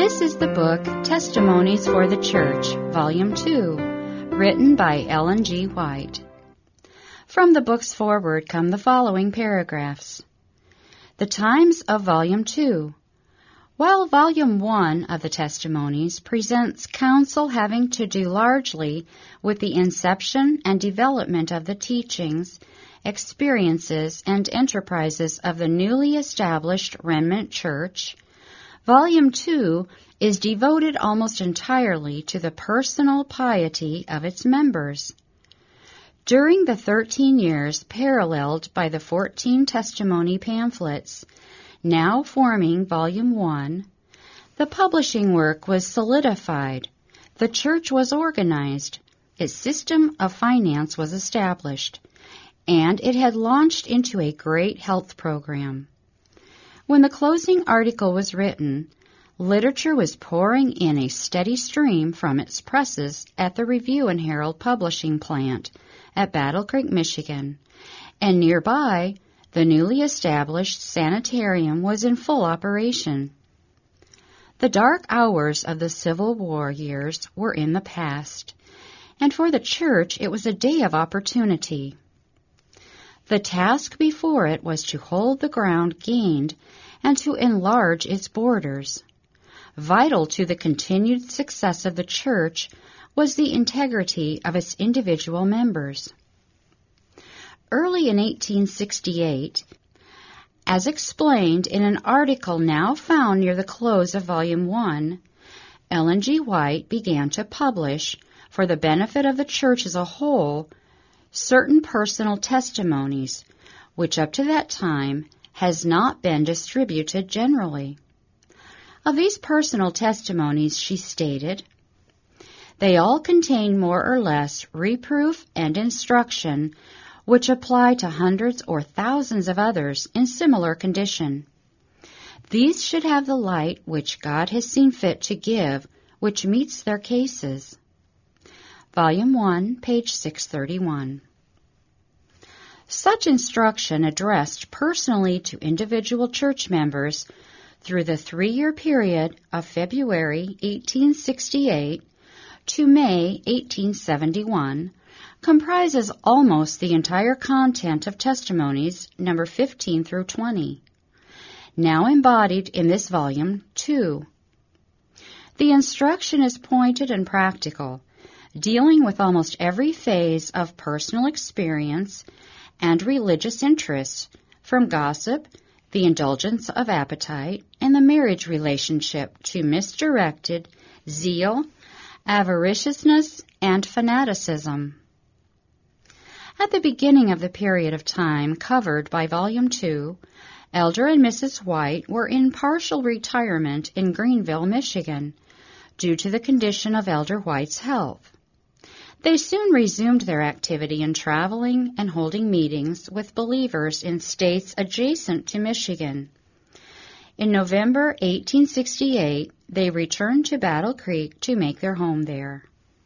This is the book Testimonies for the Church, Volume 2, written by Ellen G. White. From the book's foreword come the following paragraphs. The times of Volume 2. While Volume 1 of the Testimonies presents counsel having to do largely with the inception and development of the teachings, experiences, and enterprises of the newly established Remnant Church, Volume 2 is devoted almost entirely to the personal piety of its members. During the 13 years paralleled by the 14 testimony pamphlets, now forming Volume 1, the publishing work was solidified, the church was organized, its system of finance was established, and it had launched into a great health program. When the closing article was written, literature was pouring in a steady stream from its presses at the Review and Herald publishing plant at Battle Creek, Michigan, and nearby, the newly established sanitarium was in full operation. The dark hours of the Civil War years were in the past, and for the church it was a day of opportunity. The task before it was to hold the ground gained and to enlarge its borders. Vital to the continued success of the church was the integrity of its individual members. Early in 1868, as explained in an article now found near the close of Volume 1, Ellen G. White began to publish, for the benefit of the church as a whole, certain personal testimonies, which up to that time has not been distributed generally. Of these personal testimonies, she stated, "They all contain more or less reproof and instruction which apply to hundreds or thousands of others in similar condition. These should have the light which God has seen fit to give, which meets their cases." Volume 1, page 631. Such instruction addressed personally to individual church members through the 3-year period of February 1868 to May 1871 comprises almost the entire content of testimonies number 15 through 20, now embodied in this volume 2. The instruction is pointed and practical, dealing with almost every phase of personal experience and religious interests, from gossip, the indulgence of appetite, and the marriage relationship to misdirected zeal, avariciousness, and fanaticism. At the beginning of the period of time covered by Volume 2, Elder and Mrs. White were in partial retirement in Greenville, Michigan, due to the condition of Elder White's health. They soon resumed their activity in traveling and holding meetings with believers in states adjacent to Michigan. In November 1868, they returned to Battle Creek to make their home there.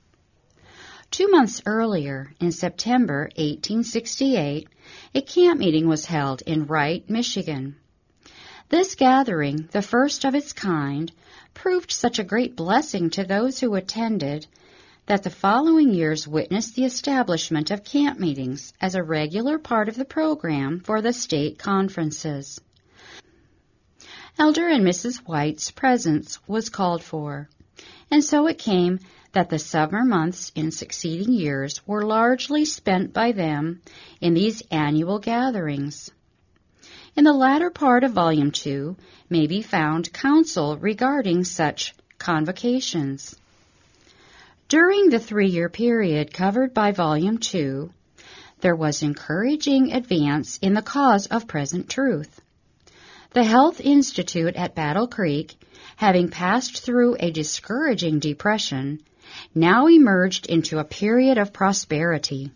2 months earlier, in September 1868, a camp meeting was held in Wright, Michigan. This gathering, the first of its kind, proved such a great blessing to those who attended that the following years witnessed the establishment of camp meetings as a regular part of the program for the state conferences. Elder and Mrs. White's presence was called for, and so it came that the summer months in succeeding years were largely spent by them in these annual gatherings. In the latter part of Volume 2 may be found counsel regarding such convocations. During the 3-year period covered by Volume 2, there was encouraging advance in the cause of present truth. The Health Institute at Battle Creek, having passed through a discouraging depression, now emerged into a period of prosperity.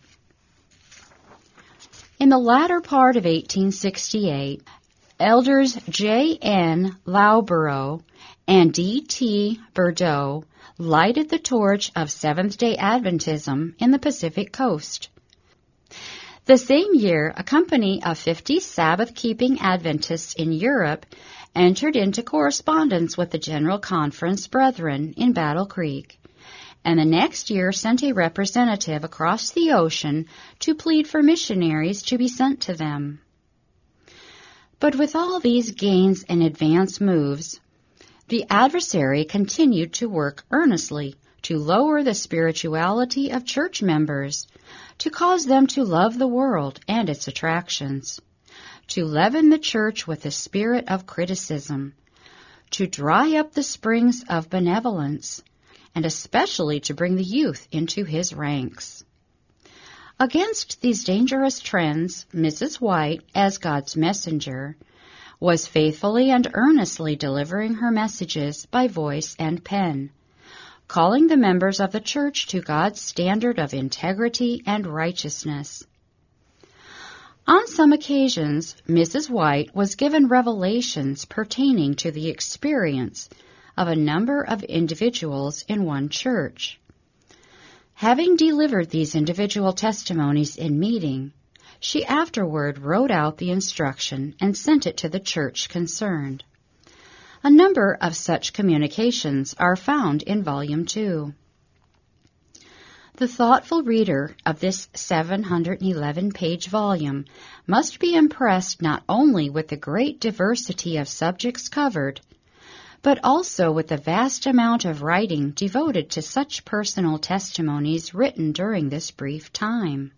In the latter part of 1868, Elders J. N. Loughborough and D. T. Bordeaux lighted the torch of Seventh-day Adventism in the Pacific Coast. The same year, a company of 50 Sabbath-keeping Adventists in Europe entered into correspondence with the General Conference Brethren in Battle Creek, and the next year sent a representative across the ocean to plead for missionaries to be sent to them. But with all these gains and advance moves, the adversary continued to work earnestly to lower the spirituality of church members, to cause them to love the world and its attractions, to leaven the church with the spirit of criticism, to dry up the springs of benevolence, and especially to bring the youth into his ranks. Against these dangerous trends, Mrs. White, as God's messenger, was faithfully and earnestly delivering her messages by voice and pen, calling the members of the church to God's standard of integrity and righteousness. On some occasions, Mrs. White was given revelations pertaining to the experience of a number of individuals in one church. Having delivered these individual testimonies in meeting, she afterward wrote out the instruction and sent it to the church concerned. A number of such communications are found in Volume 2. The thoughtful reader of this 711-page volume must be impressed not only with the great diversity of subjects covered, but also with the vast amount of writing devoted to such personal testimonies written during this brief time.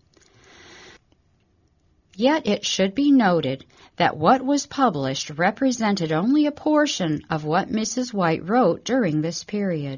Yet it should be noted that what was published represented only a portion of what Mrs. White wrote during this period.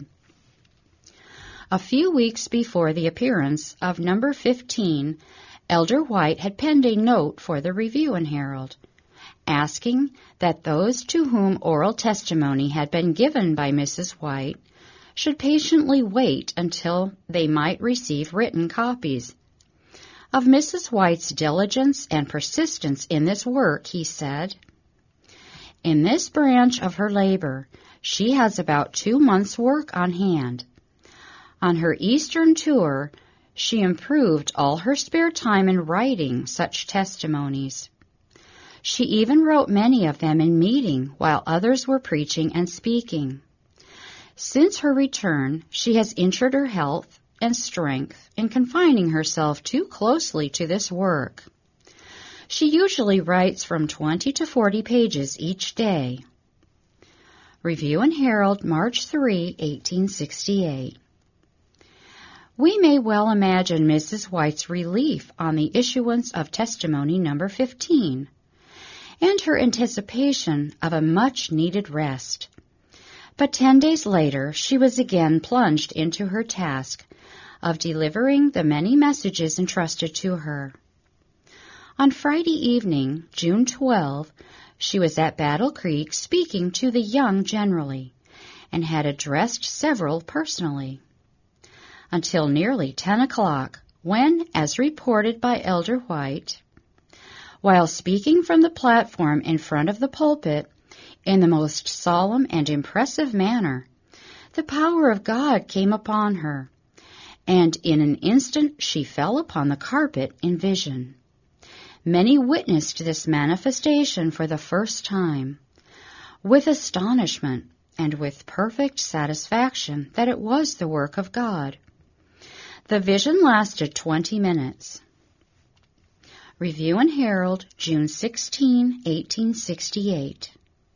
A few weeks before the appearance of number 15, Elder White had penned a note for the Review and Herald, asking that those to whom oral testimony had been given by Mrs. White should patiently wait until they might receive written copies. Of Mrs. White's diligence and persistence in this work, he said, "In this branch of her labor, she has about 2 months' work on hand. On her Eastern tour, she improved all her spare time in writing such testimonies. She even wrote many of them in meeting while others were preaching and speaking. Since her return, she has injured her health and strength in confining herself too closely to this work. She usually writes from 20 to 40 pages each day." Review and Herald, March 3, 1868. We may well imagine Mrs. White's relief on the issuance of testimony number 15, and her anticipation of a much-needed rest. But 10 days later, she was again plunged into her task of delivering the many messages entrusted to her. On Friday evening, June 12, she was at Battle Creek speaking to the young generally, and had addressed several personally, until nearly 10 o'clock, when, as reported by Elder White, while speaking from the platform in front of the pulpit in the most solemn and impressive manner, the power of God came upon her, and in an instant she fell upon the carpet in vision. Many witnessed this manifestation for the first time, with astonishment and with perfect satisfaction that it was the work of God. The vision lasted 20 minutes. Review and Herald, June 16, 1868.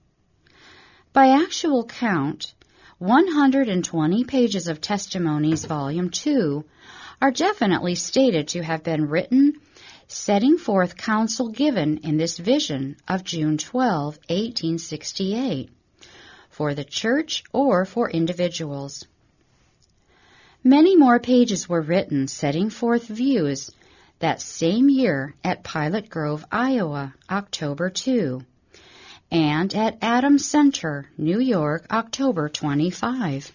By actual count, 120 pages of Testimonies, Volume 2, are definitely stated to have been written setting forth counsel given in this vision of June 12, 1868, for the church or for individuals. Many more pages were written setting forth views that same year at Pilot Grove, Iowa, October 2, and at Adams Center, New York, October 25.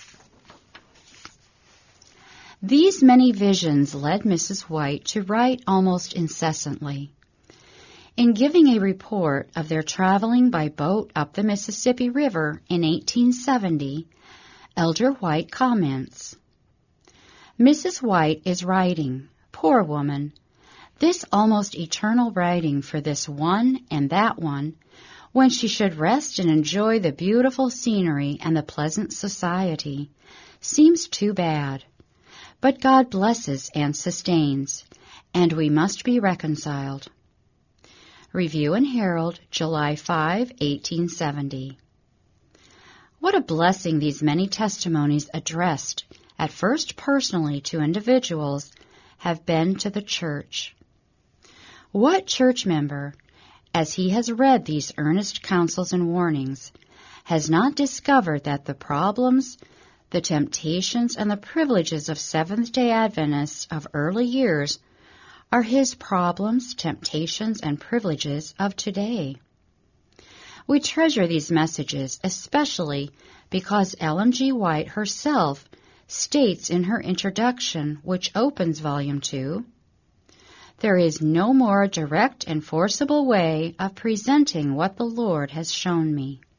These many visions led Mrs. White to write almost incessantly. In giving a report of their traveling by boat up the Mississippi River in 1870, Elder White comments, "Mrs. White is writing, poor woman, This almost eternal writing for this one and that one, when she should rest and enjoy the beautiful scenery and the pleasant society, seems too bad. But God blesses and sustains, and we must be reconciled. Review and Herald, July 5, 1870. What a blessing these many testimonies addressed, at first personally to individuals, have been to the church. What church member, as he has read these earnest counsels and warnings, has not discovered that the problems, the temptations, and the privileges of Seventh-day Adventists of early years are his problems, temptations, and privileges of today? We treasure these messages, especially because Ellen G. White herself states in her introduction, which opens Volume 2, "There is no more direct and forcible way of presenting what the Lord has shown me."